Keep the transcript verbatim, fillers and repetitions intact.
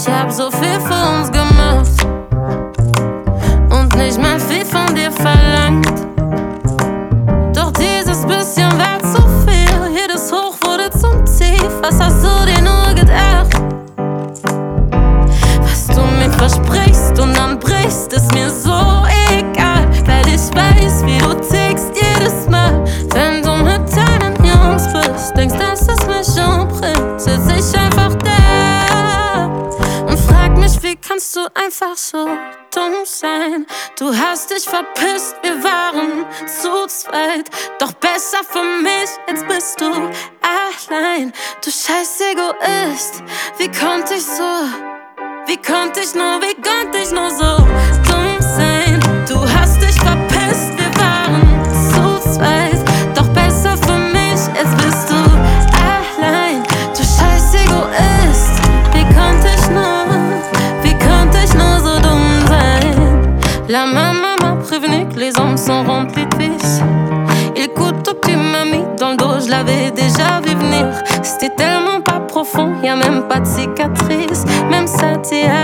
Ich hab so viel für uns gemacht und nicht mal viel von dir verlangt. Doch dieses bisschen war zu viel. Jedes Hoch wurde zum Tief. Was hast du dir nur gedacht? Was du mir versprichst und dann brichst, ist mir so egal, weil ich weiß, wie du tickst jedes Mal. Wenn du mit deinen Jungs bist, denkst, dass es mich umbringt, sitz ich einfach da und frag mich, wie kannst du einfach so dumm sein? Du hast dich verpisst, wir waren zu zweit. Doch besser für mich, jetzt bist du allein. Du scheiß Egoist, wie konnte ich so, wie konnte ich nur, wie konnte ich nur so dumm sein? Du hast dich verpisst, wir waren zu zweit. Doch besser für mich, jetzt bist du allein. Du scheiß Egoist, wie konnte ich nur, wie konnte ich nur so dumm sein? La maman m'a prévenu que les hommes sont remplis de vices. Il écoute tout que tu m'as mis dans le dos, je l'avais déjà vu venir. C'était tellement pas profond, y'a même pas de cicatrice. Même ça t'y